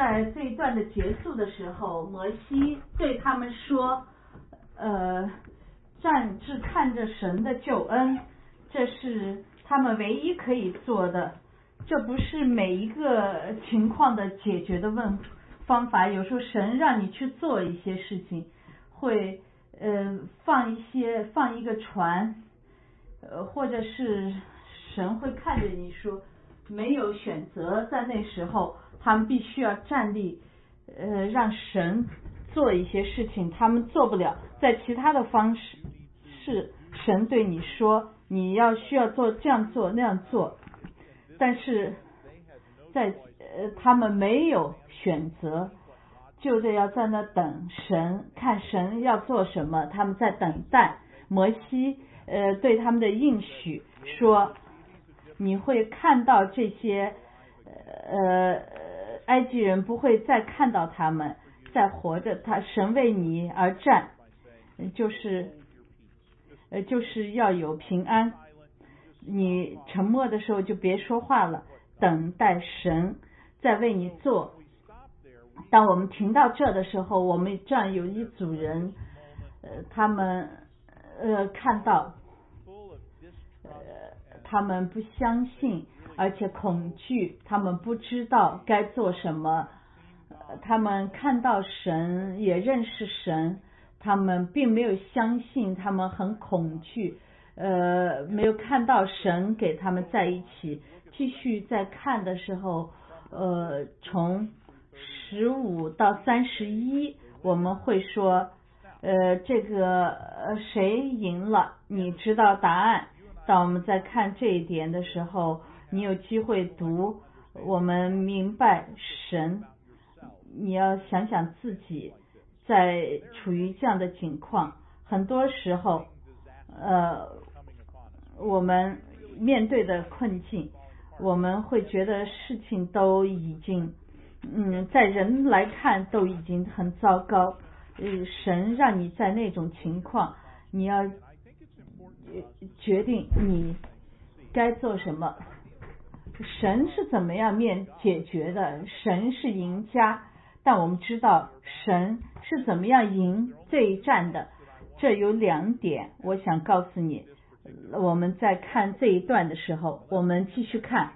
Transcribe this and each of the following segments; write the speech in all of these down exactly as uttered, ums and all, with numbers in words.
在这一段的结束的时候，摩西对他们说，呃，站志看着神的救恩，这是他们唯一可以做的，这不是每一个情况的解决的问方法。有时候神让你去做一些事情，会呃放一些放一个船，呃或者是神会看着你说没有选择，在那时候他们必须要站立，呃让神做一些事情，他们做不了，在其他的方式是神对你说你要需要做这样做那样做，但是在呃他们没有选择，就得要在那等神，看神要做什么，他们在等待。摩西呃对他们的应许说，你会看到这些呃埃及人不会再看到他们再活着，他神为你而战，就是呃就是要有平安。你沉默的时候就别说话了，等待神在为你做。当我们停到这的时候，我们这样有一组人，呃，他们呃看到，呃，他们不相信，而且恐惧，他们不知道该做什么。呃、他们看到神，也认识神，他们并没有相信，他们很恐惧，呃，没有看到神给他们在一起。继续在看的时候，呃，从十五到三十一，我们会说，呃，这个呃谁赢了？你知道答案。当我们在看这一点的时候，你有机会读，我们明白神。你要想想自己在处于这样的境况，很多时候，呃，我们面对的困境，我们会觉得事情都已经。嗯，在人来看都已经很糟糕，呃，神让你在那种情况，你要决定你该做什么。神是怎么样面解决的？神是赢家，但我们知道神是怎么样赢这一战的。这有两点，我想告诉你。我们在看这一段的时候，我们继续看。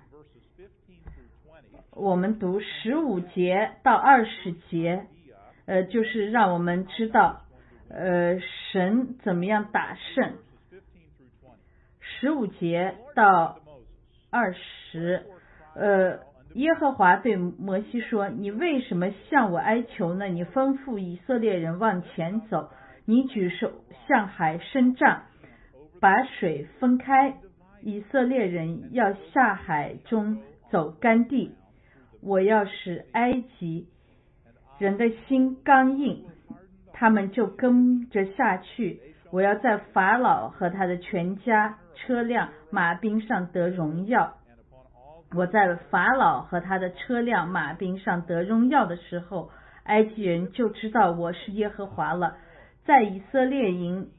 我们读十五节到二十节，呃，就是让我们知道，呃，神怎么样打胜。十五节到二十，呃，耶和华对摩西说：“你为什么向我哀求呢？你吩咐以色列人往前走，你举手向海伸杖，把水分开，以色列人要下海中走干地。我要使埃及人的心刚硬，他们就跟着下去。我要在法老和他的全家、车辆、马兵上得荣耀。我在法老和他的车辆、马兵上得荣耀的时候，埃及人就知道我是耶和华了。在以色列营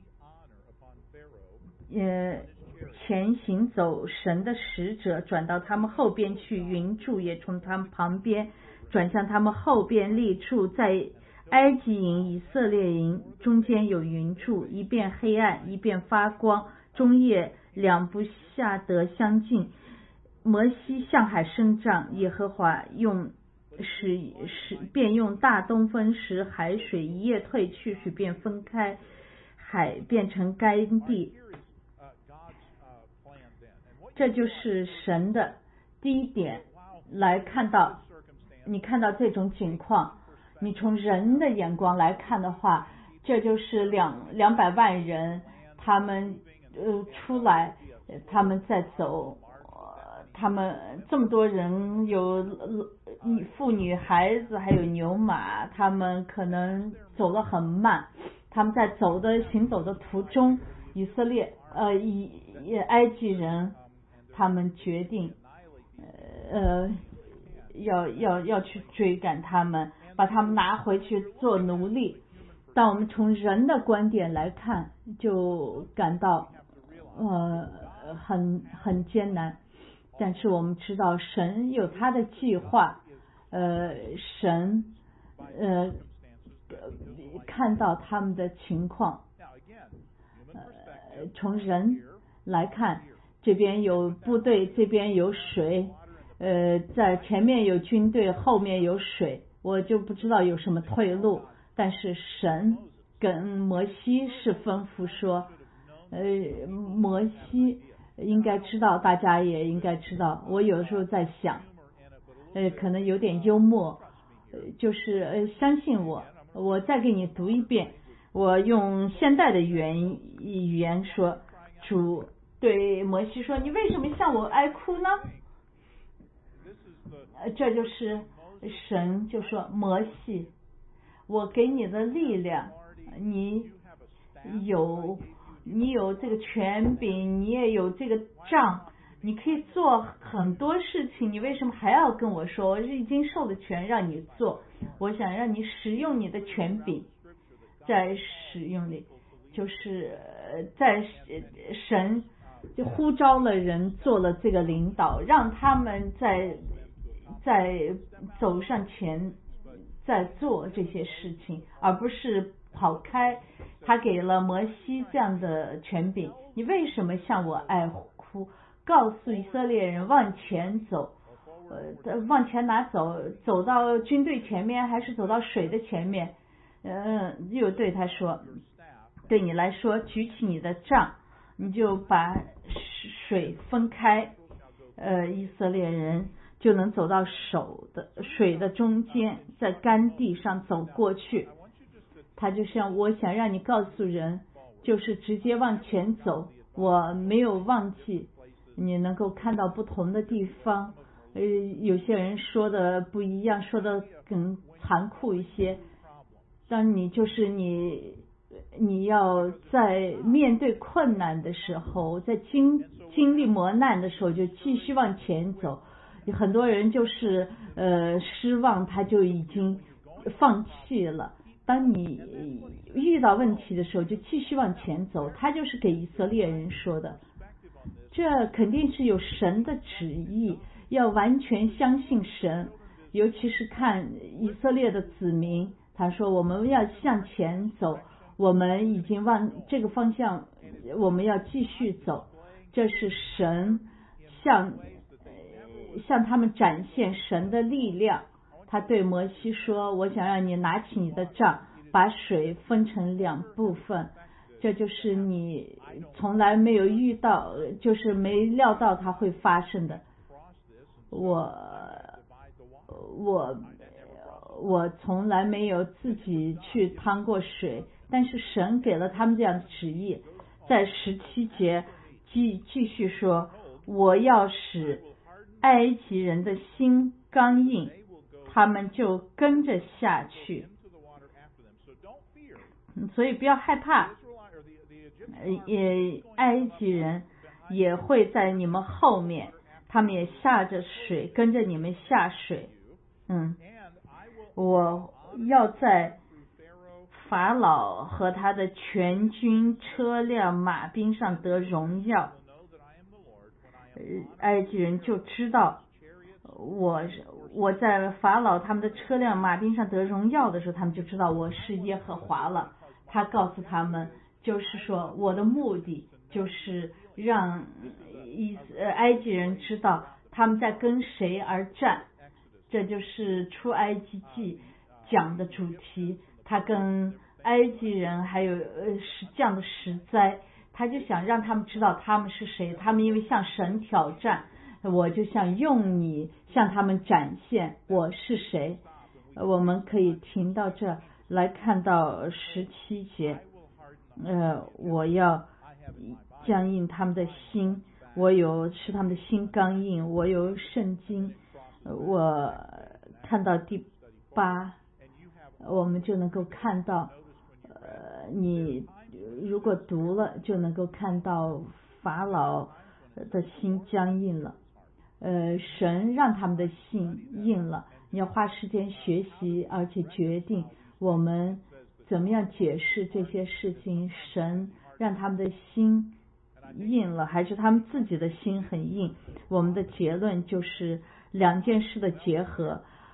呃前行走，神的使者转到他们后边去，云柱也从他们旁边转向他们后边立柱。在埃及营、以色列营中间有云柱，一边黑暗，一边发光，中夜两不下得相近。摩西向海伸杖，耶和华用使使便用大东风使海水一夜退去，水便分开，海变成干地。这就是神的第一点。来看到，你看到这种情况，你从人的眼光来看的话，这就是两两百万人，他们呃出来，他们在走，他们这么多人，有妇女孩子还有牛马，他们可能走得很慢，他们在走的行走的途中，以色列呃以埃及人他们决定呃要要要去追赶他们，把他们拿回去做奴隶。当我们从人的观点来看，就感到呃很很艰难，但是我们知道神有他的计划， 呃，神呃看到他们的情况，呃，从人来看，这边有部队，这边有水，呃，在前面有军队，后面有水，我就不知道有什么退路。但是神跟摩西是吩咐说，呃，摩西应该知道，大家也应该知道。我有时候在想，呃，可能有点幽默，呃，就是呃，相信我，我再给你读一遍。我用现代的语言语言说，主对摩西说：“你为什么向我哀哭呢？”呃，这就是神就说：“摩西，我给你的力量，你有你有这个权柄，你也有这个杖，你可以做很多事情，你为什么还要跟我说？我已经授了权让你做，我想让你使用你的权柄。”在使用里，就是在神就呼召了人做了这个领导，让他们在在走上前，在做这些事情，而不是跑开。他给了摩西这样的权柄，你为什么向我哀哭？告诉以色列人往前走，呃，往前哪走？走到军队前面，还是走到水的前面？嗯，又对他说，对你来说，举起你的杖，你就把水分开，呃，以色列人就能走到手的水的中间，在干地上走过去。他就像我想让你告诉人，就是直接往前走，我没有忘记，你能够看到不同的地方。呃，有些人说的不一样，说的更残酷一些。当你就是你，你要在面对困难的时候，在经经历磨难的时候，就继续往前走。很多人就是呃失望，他就已经放弃了。当你遇到问题的时候，就继续往前走。他就是给以色列人说的，这肯定是有神的旨意，要完全相信神，尤其是看以色列的子民。他说我们要向前走，我们已经往这个方向，我们要继续走。这是神向向他们展现神的力量。他对摩西说，我想让你拿起你的杖，把水分成两部分。这就是你从来没有遇到，就是没料到它会发生的。我我我从来没有自己去趟过水，但是神给了他们这样的旨意。在十七节继继续说，我要使埃及人的心刚硬，他们就跟着下去。所以不要害怕，也埃及人也会在你们后面，他们也下着水，跟着你们下水。嗯，我要在法老和他的全军车辆马兵上得荣耀。埃及人就知道我我在法老他们的车辆马兵上得荣耀的时候，他们就知道我是耶和华了。他告诉他们，就是说我的目的就是让以呃埃及人知道他们在跟谁而战。这就是出埃及记讲的主题。他跟埃及人还有呃是降的十灾，他就想让他们知道他们是谁。他们因为向神挑战，我就想用你向他们展现我是谁。我们可以停到这来看到十七节。呃，我要僵硬他们的心，我有使他们的心刚硬，我有圣经。我看到第八，我们就能够看到，呃，你如果读了就能够看到法老的心僵硬了，呃，神让他们的心硬了。你要花时间学习，而且决定我们怎么样解释这些事情。神让他们的心硬了，还是他们自己的心很硬？我们的结论就是两件事的结合。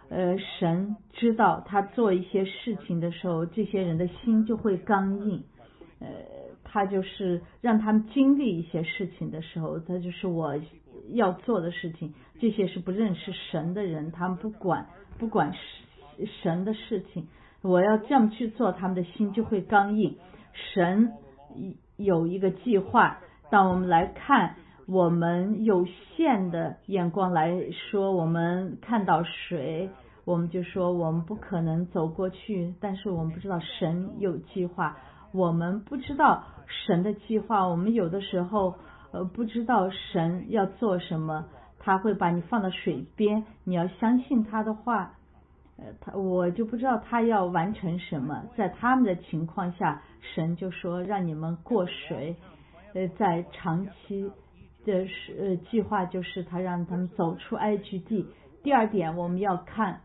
呃，神知道他做一些事情的时候，这些人的心就会刚硬。呃，他就是让他们经历一些事情的时候，他就是我要做的事情。这些是不认识神的人，他们不管不管神的事情，我要这样去做，他们的心就会刚硬。神有一个计划，当我们来看，我们有限的眼光来说，我们看到水，我们就说我们不可能走过去，但是我们不知道神有计划，我们不知道神的计划，我们有的时候呃不知道神要做什么，他会把你放到水边，你要相信他的话。呃，他我就不知道他要完成什么，在他们的情况下，神就说让你们过水，呃，在长期的呃计划就是他让他们走出埃及地。第二点我们要看，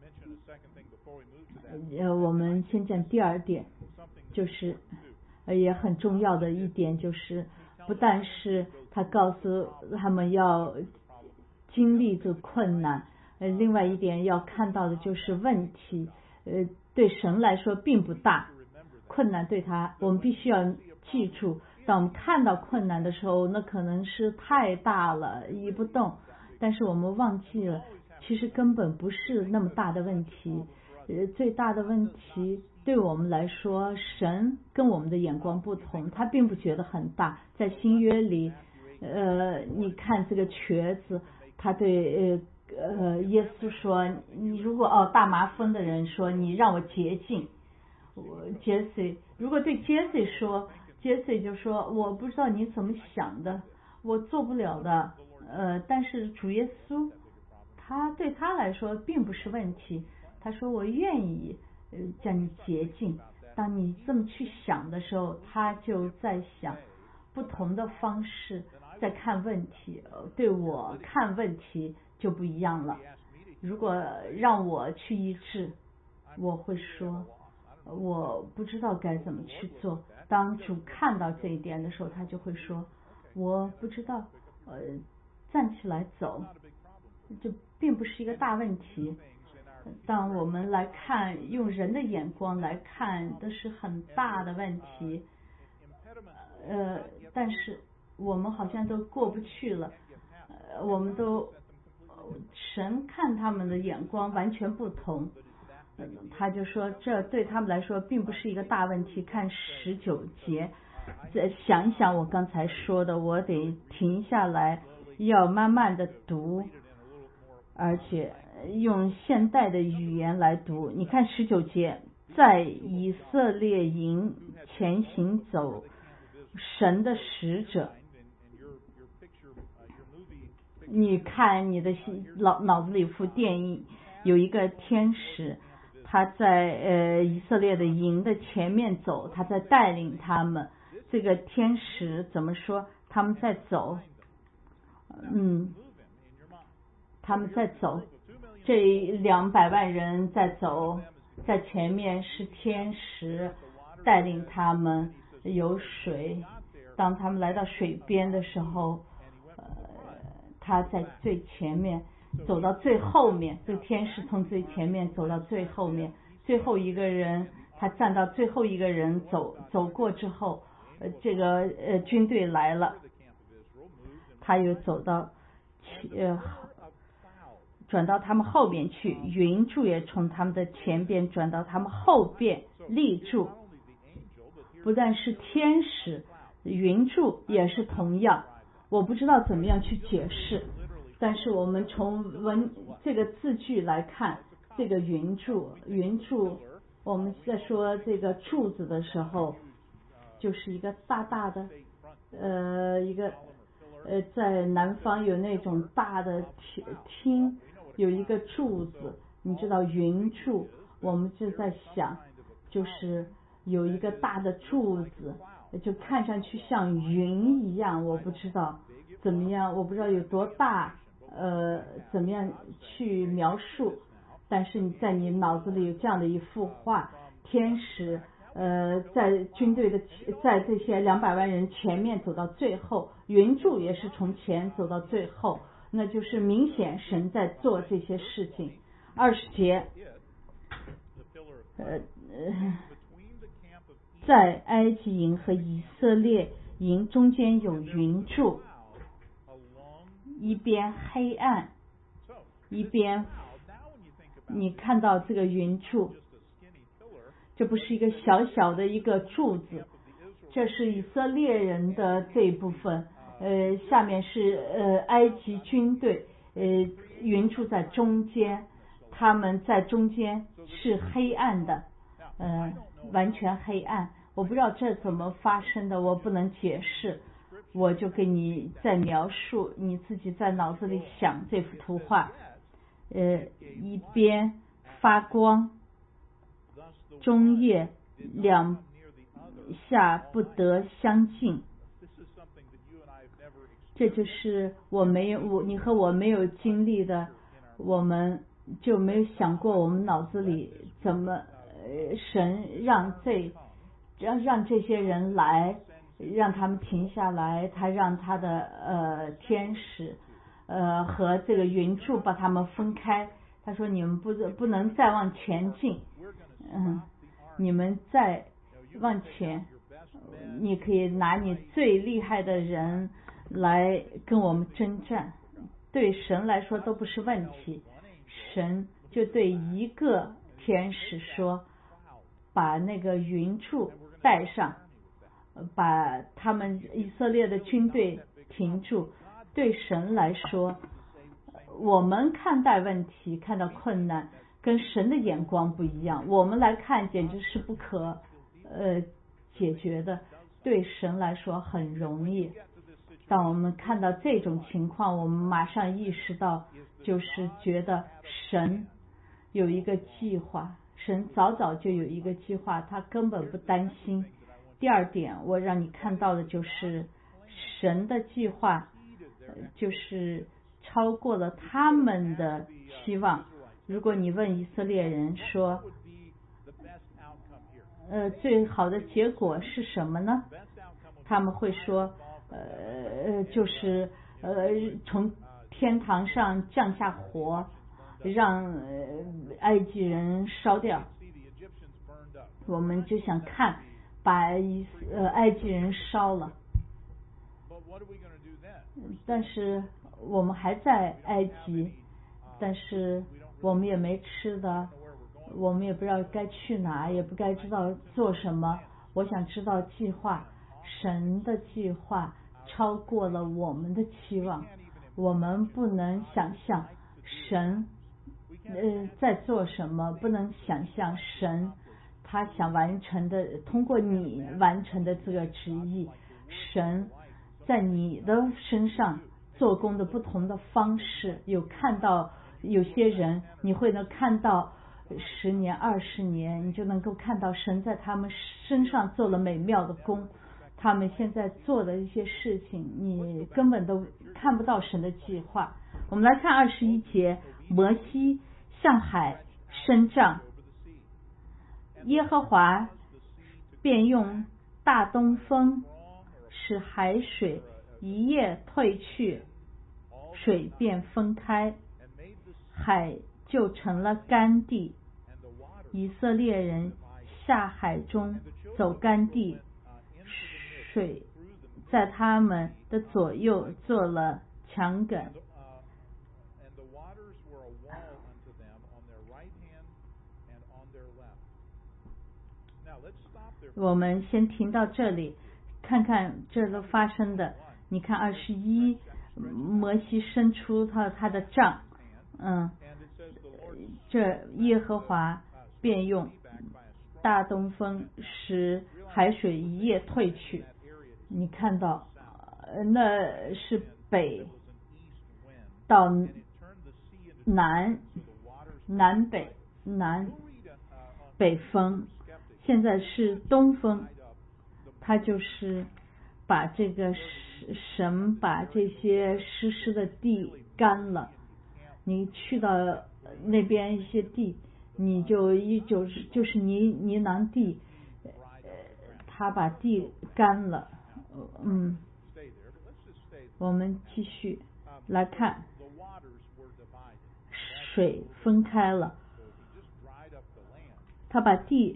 呃，我们先讲第二点，就是呃也很重要的一点就是，不但是他告诉他们要经历这困难。呃，另外一点要看到的就是问题，呃，对神来说并不大，困难对他，我们必须要记住，当我们看到困难的时候，那可能是太大了，移不动，但是我们忘记了，其实根本不是那么大的问题，呃，最大的问题对我们来说，神跟我们的眼光不同，他并不觉得很大，在新约里，呃，你看这个瘸子，他对呃。呃，耶稣说，你如果哦大麻风的人说你让我洁净，我杰西如果对杰西说，杰西就说我不知道你怎么想的，我做不了的，呃，但是主耶稣他对他来说并不是问题，他说我愿意呃将你洁净。当你这么去想的时候，他就在想不同的方式在看问题，对我看问题就不一样了。如果让我去医治，我会说我不知道该怎么去做。当主看到这一点的时候，他就会说我不知道，呃，站起来走，这并不是一个大问题。当我们来看，用人的眼光来看，这是很大的问题，呃，但是我们好像都过不去了，呃，我们都神看他们的眼光完全不同，他就说这对他们来说并不是一个大问题。看十九节，再想一想我刚才说的，我得停下来，要慢慢的读，而且用现代的语言来读。你看十九节，在以色列营前行走，神的使者。你看你的脑脑子里副电影，有一个天使，他在呃以色列的营的前面走，他在带领他们。这个天使怎么说？他们在走，嗯，他们在走，这两百万人在走，在前面是天使带领他们，有水。当他们来到水边的时候，呃，他在最前面，走到最后面，这个天使从最前面走到最后面，最后一个人他站到最后一个人走走过之后，呃，这个呃军队来了，他又走到呃转到他们后边去，云柱也从他们的前边转到他们后边立住。不但是天使，云柱也是同样，我不知道怎么样去解释，但是我们从文这个字句来看，这个云柱云柱我们在说这个柱子的时候，就是一个大大的呃一个呃在南方有那种大的厅，有一个柱子，你知道云柱，我们就在想就是有一个大的柱子，就看上去像云一样，我不知道怎么样，我不知道有多大，呃，怎么样去描述，但是你在你脑子里有这样的一幅画，天使呃在军队的在这些两百万人前面走到最后，云柱也是从前走到最后，那就是明显神在做这些事情， 二十节，呃呃，在埃及营和以色列营中间有云柱，一边黑暗，一边你看到这个云柱，这不是一个小小的一个柱子，这是以色列人的这一部分，呃，下面是呃埃及军队，呃，云柱在中间，他们在中间是黑暗的，呃，完全黑暗。我不知道这怎么发生的，我不能解释，我就给你再描述，你自己在脑子里想这幅图画，呃，一边发光，中叶两下不得相近，这就是我没有我你和我没有经历的，我们就没有想过我们脑子里怎么呃神让这让让这些人来，让他们停下来，他让他的呃天使呃和这个云柱把他们分开，他说你们不不能再往前进，嗯，你们再往前，你可以拿你最厉害的人来跟我们征战，对神来说都不是问题。神就对一个天使说，把那个云柱带上，把他们以色列的军队停住。对神来说，我们看待问题看到困难跟神的眼光不一样，我们来看简直是不可呃解决的，对神来说很容易。当我们看到这种情况，我们马上意识到，就是觉得神有一个计划，神早早就有一个计划，他根本不担心。第二点，我让你看到的就是神的计划，就是超过了他们的期望。如果你问以色列人说，呃，最好的结果是什么呢？他们会说，呃，就是呃，从天堂上降下火，让呃埃及人烧掉。我们就想看，把呃埃及人烧了。但是我们还在埃及，但是我们也没吃的，我们也不知道该去哪，也不该知道做什么。我想知道计划，神的计划超过了我们的期望，我们不能想象神呃在做什么，不能想象神他想完成的，通过你完成的这个旨意，神在你的身上做工的不同的方式，有看到有些人你会能看到十年二十年，你就能够看到神在他们身上做了美妙的工，他们现在做的一些事情你根本都看不到神的计划。我们来看二十一节，摩西向海伸杖，耶和华便用大东风使海水一夜退去，水便分开，海就成了干地。以色列人下海中走干地，水在他们的左右做了墙埂。我们先停到这里，看看这都发生的。你看二十一，摩西伸出他他的杖，嗯，这耶和华便用大东风使海水一夜退去。你看到，那是北到南，南北南北风。现在是东风，它就是把这个神把这些湿湿的地干了。你去到那边一些地，你就一就是就是泥泥囊地，他把地干了。嗯，我们继续来看， 水分开了。他把地，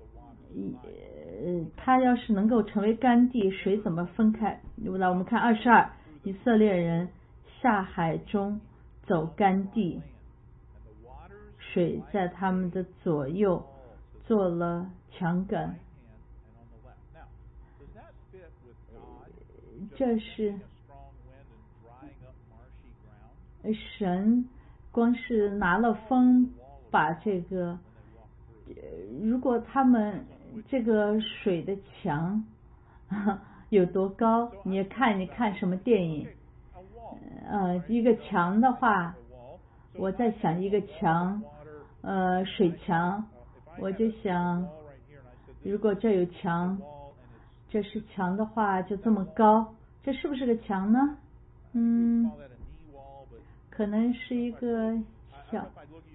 呃，他要是能够成为干地，水怎么分开？来，我们看二十二，以色列人下海中走干地，水在他们的左右做了墙垣。这是神光是拿了风把这个，如果他们这个水的墙有多高，你看你看什么电影，呃，一个墙的话，我在想一个墙，呃，水墙，我就想，如果这有墙，这是墙的话就这么高，这是不是个墙呢？嗯，可能是一个小，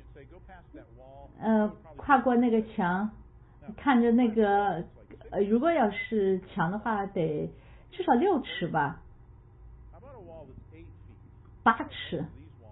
呃，跨过那个墙，看着那个，呃，如果要是墙的话，得至少六尺吧，八尺。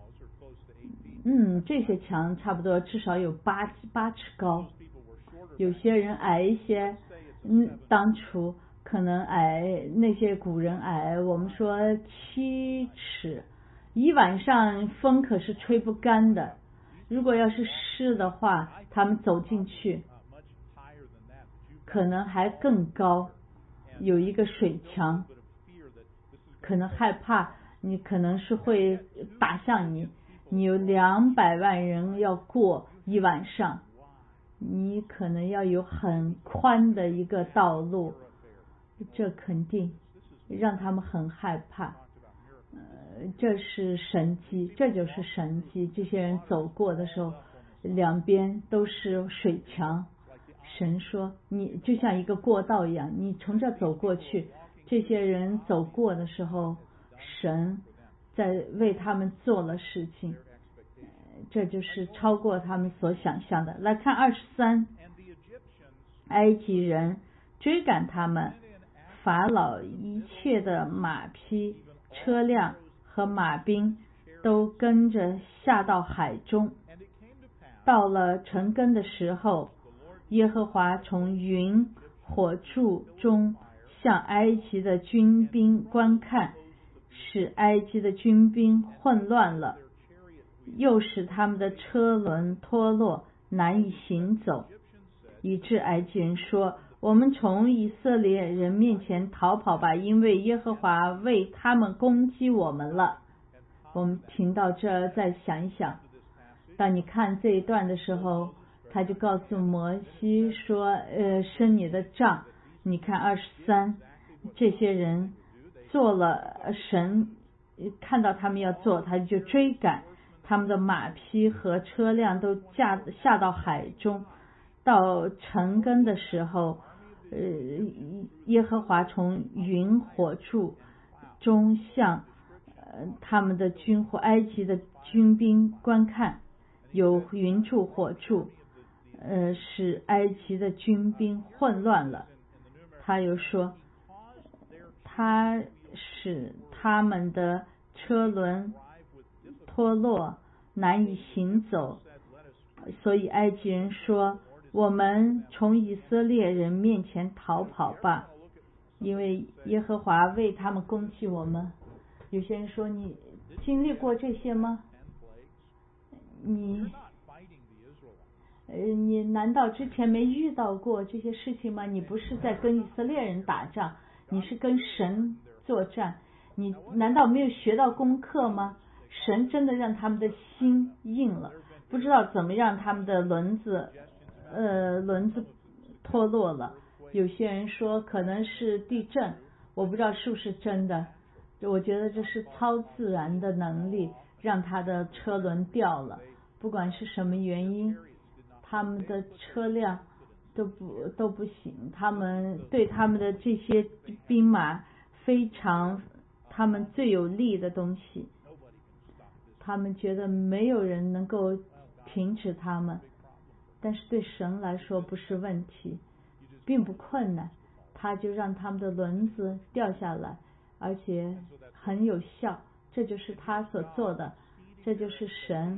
嗯，这些墙差不多至少有八八尺高，有些人矮一些，嗯，当初可能矮，那些古人矮，我们说七尺，一晚上风可是吹不干的，如果要是湿的话，他们走进去，可能还更高，有一个水墙，可能害怕你可能是会打向你。你有两百万人要过一晚上，你可能要有很宽的一个道路，这肯定让他们很害怕。呃，这是神迹，这就是神迹。这些人走过的时候，两边都是水墙。神说，你就像一个过道一样，你从这走过去。这些人走过的时候，神在为他们做了事情，这就是超过他们所想象的。来看二十三，埃及人追赶他们，法老一切的马匹、车辆和马兵都跟着下到海中。到了成更的时候，耶和华从云火柱中向埃及的军兵观看，使埃及的军兵混乱了，又使他们的车轮脱落，难以行走，以致埃及人说，我们从以色列人面前逃跑吧，因为耶和华为他们攻击我们了。我们听到这再想一想，当你看这一段的时候，他就告诉摩西说，呃，生你的杖。你看二十三，这些人做了神看到他们要做，他就追赶，他们的马匹和车辆都下下到海中。到成更的时候，呃，耶和华从云火柱中向呃他们的军或埃及的军兵观看，有云柱火柱，呃，使埃及的军兵混乱了。他又说，他使他们的车轮脱落，难以行走，所以埃及人说，我们从以色列人面前逃跑吧，因为耶和华为他们攻击我们。有些人说，你经历过这些吗？你呃，你难道之前没遇到过这些事情吗？你不是在跟以色列人打仗，你是跟神作战，你难道没有学到功课吗？神真的让他们的心硬了，不知道怎么让他们的轮子呃轮子脱落了。有些人说可能是地震，我不知道是不是真的，我觉得这是超自然的能力让他的车轮掉了，不管是什么原因，他们的车辆都不都不行，他们对他们的这些兵马非常，他们最有利的东西，他们觉得没有人能够停止他们，但是对神来说不是问题，并不困难，他就让他们的轮子掉下来，而且很有效，这就是他所做的，这就是神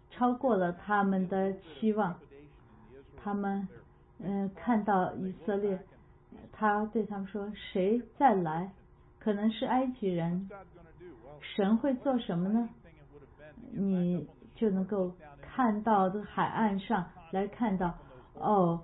超过了他们的期望。他们嗯、呃、看到以色列，他对他们说，谁再来？可能是埃及人。神会做什么呢？你就能够看到这个海岸上来看到，哦，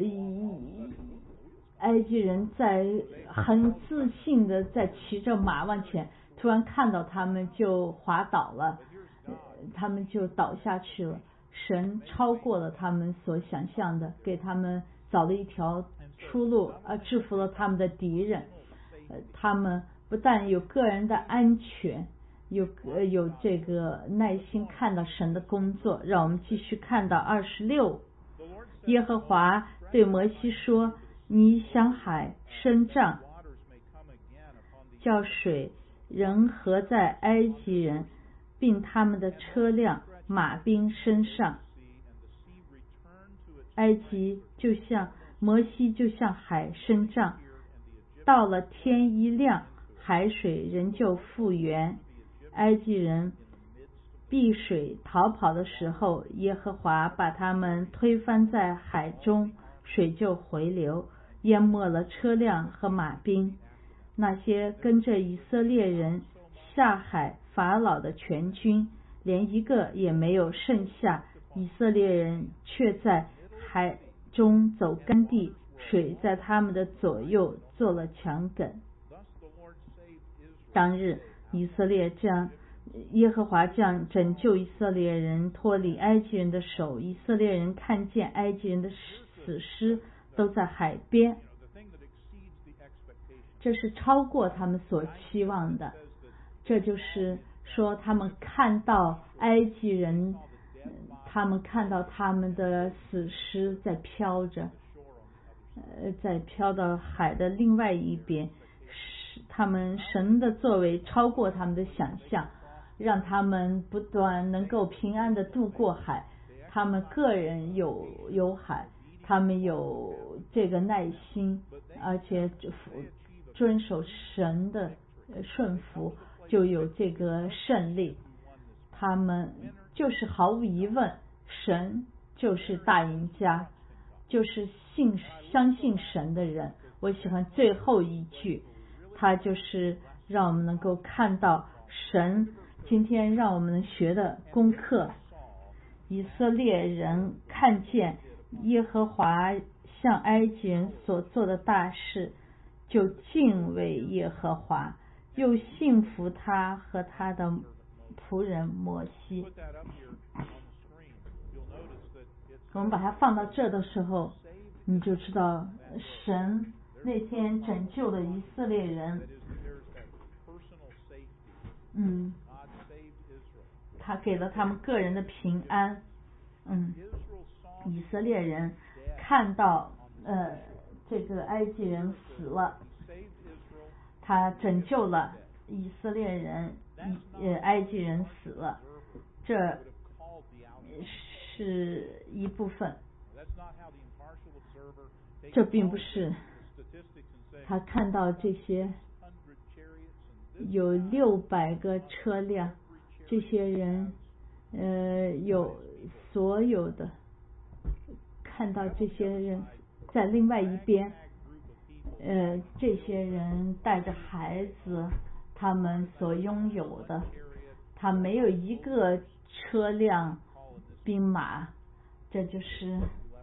埃及人在很自信的在骑着马往前，突然看到他们就滑倒了，他们就倒下去了。神超过了他们所想象的，给他们找了一条出路，呃，制服了他们的敌人。呃，他们不但有个人的安全，有呃有这个耐心看到神的工作。让我们继续看到二十六，耶和华对摩西说：“你向海伸杖，叫水仍合在埃及人并他们的车辆、马兵身上。”埃及就像摩西就像海伸杖，到了天一亮，海水仍旧复原。埃及人避水逃跑的时候，耶和华把他们推翻在海中，水就回流，淹没了车辆和马兵。那些跟着以色列人下海法老的全军，连一个也没有剩下。以色列人却在海中走干地，水在他们的左右做了墙梗。当日以色列这样耶和华这样拯救以色列人脱离埃及人的手。以色列人看见埃及人的死尸都在海边，这是超过他们所期望的。这就是说他们看到埃及人，他们看到他们的死尸在飘着，呃，在飘到海的另外一边。他们神的作为超过他们的想象，让他们不断能够平安的渡过海。他们个人有有海，他们有这个耐心，而且遵守神的顺服，就有这个胜利。他们就是毫无疑问，神就是大赢家，就是信相信神的人。我喜欢最后一句，它就是让我们能够看到神今天让我们学的功课。以色列人看见耶和华向埃及人所做的大事，就敬畏耶和华，又信服他和他的仆人摩西。我们把它放到这的时候，你就知道神那天拯救了以色列人。嗯，他给了他们个人的平安。嗯，以色列人看到呃这个埃及人死了，他拯救了以色列人，呃埃及人死了，这是一部分。这并不是他看到这些有六百个车辆，这些人呃有所有的看到这些人在另外一边，呃这些人带着孩子，他们所拥有的，他没有一个车辆兵马，这就是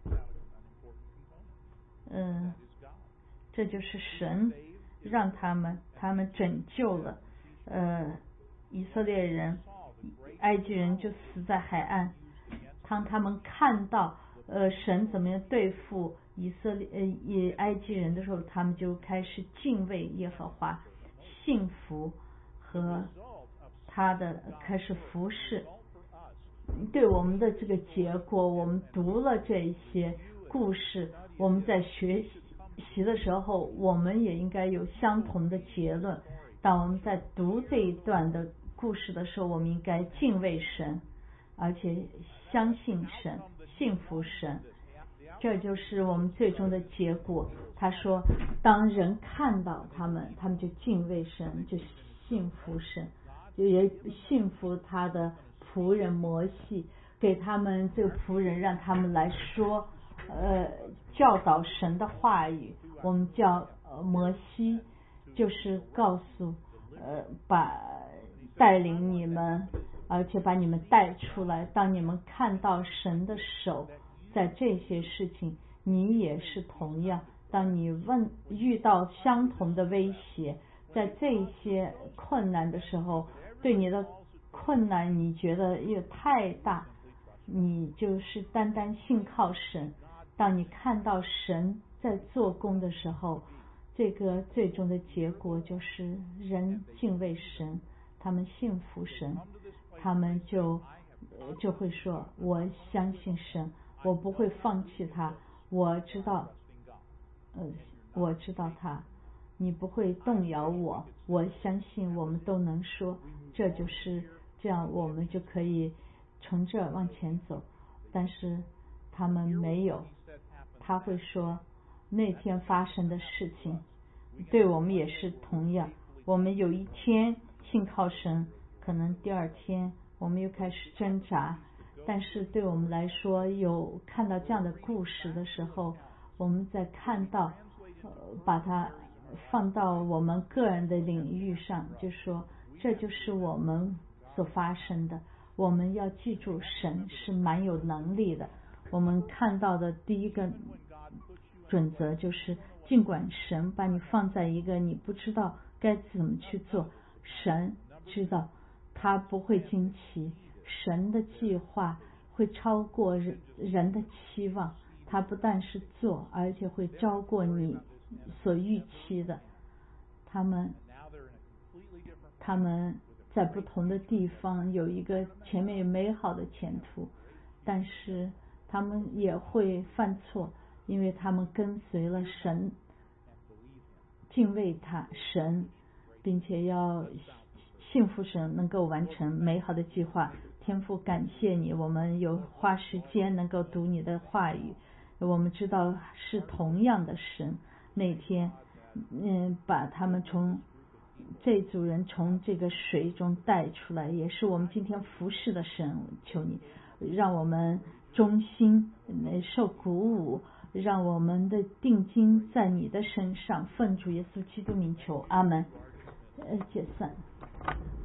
嗯、呃，这就是神让他们他们拯救了呃以色列人，埃及人就死在海岸。当他们看到呃神怎么样对付以色列呃埃及人的时候，他们就开始敬畏耶和华，信服和他的开始服侍。对我们的这个结果，我们读了这些故事，我们在学习的时候，我们也应该有相同的结论。当我们在读这一段的故事的时候，我们应该敬畏神，而且相信神，信服神。这就是我们最终的结果。他说当人看到他们，他们就敬畏神，就信服神，就也信服他的仆人摩西给他们这个仆人，让他们来说呃教导神的话语。我们叫呃摩西，就是告诉呃把带领你们，而且把你们带出来。当你们看到神的手在这些事情，你也是同样。当你问遇到相同的威胁，在这些困难的时候，对你的困难你觉得也太大，你就是单单信靠神。当你看到神在做工的时候，这个最终的结果就是人敬畏神，他们信服神，他们就就会说我相信神，我不会放弃他，我知道呃我知道他，你不会动摇我，我相信。我们都能说这就是这样，我们就可以从这往前走。但是他们没有，他会说那天发生的事情对我们也是同样。我们有一天信靠神，可能第二天我们又开始挣扎，但是对我们来说，有看到这样的故事的时候，我们在看到呃把它放到我们个人的领域上，就说这就是我们所发生的。我们要记住神是蛮有能力的。我们看到的第一个准则就是，尽管神把你放在一个你不知道该怎么去做，神知道，他不会惊奇，神的计划会超过人人的期望，他不但是做，而且会超过你所预期的。他们他们在不同的地方有一个前面有美好的前途，但是他们也会犯错，因为他们跟随了神，敬畏他神，并且要信服神，能够完成美好的计划。天父，感谢你，我们有花时间能够读你的话语，我们知道是同样的神那天嗯，把他们从这组人从这个水中带出来，也是我们今天服侍的神。求你让我们忠心受鼓舞，让我们的定睛在你的身上，奉主耶稣基督名求，阿门。呃，解散。